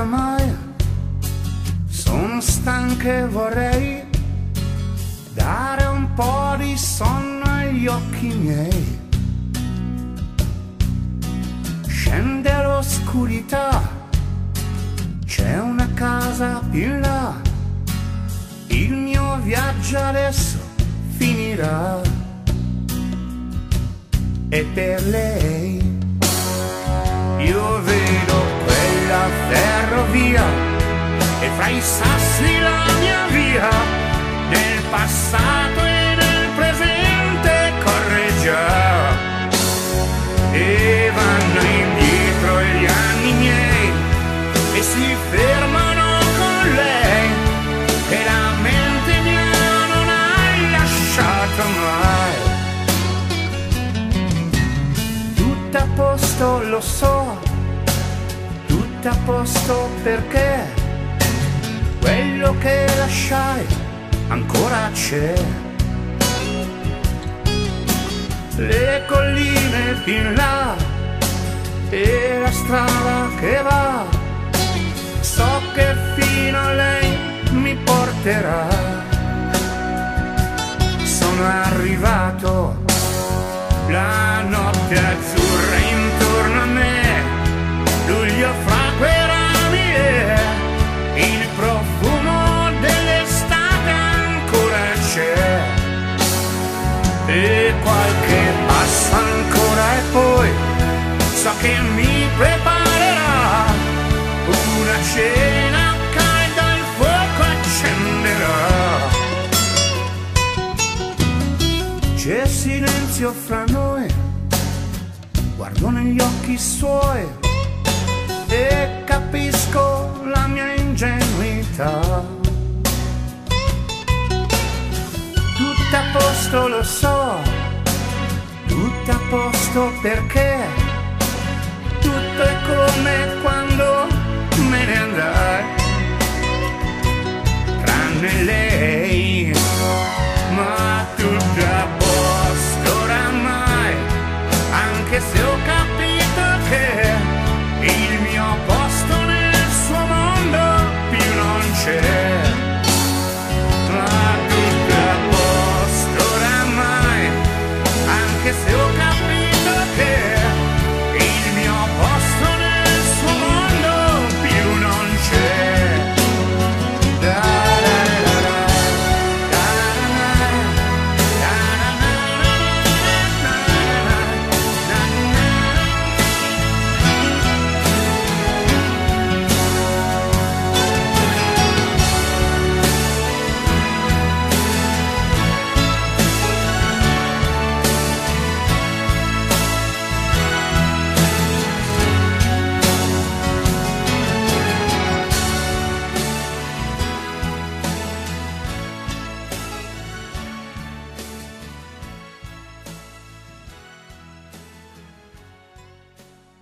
ormai sono stanca e vorrei dare un po' di sonno agli occhi miei. Scende l'oscurità, c'è una casa più in là, il mio viaggio adesso finirà. E per lei io vedo quella ferrovia e fra i sassi la mia via, nel passato e nel presente corre già. E vanno indietro gli anni miei e si fermano con lei, e la mente mia non hai lasciato mai. Tutto a posto, lo so, tutto a posto perché quello che lasciai ancora c'è. Le colline più in là e la strada che va, so che fino a lei mi porterà. Sono arrivato, la notte azzurra intorno a me, luglio fra quei rami e il profumo dell'estate ancora c'è. E qualche passo ancora e poi so che mi preparerà una cena calda, il fuoco accenderà. C'è silenzio fra noi, guardo negli occhi suoi e capisco la mia ingenuità. Tutto a posto, lo so, tutto a posto perché tutto è come quando me ne andai, tranne lei.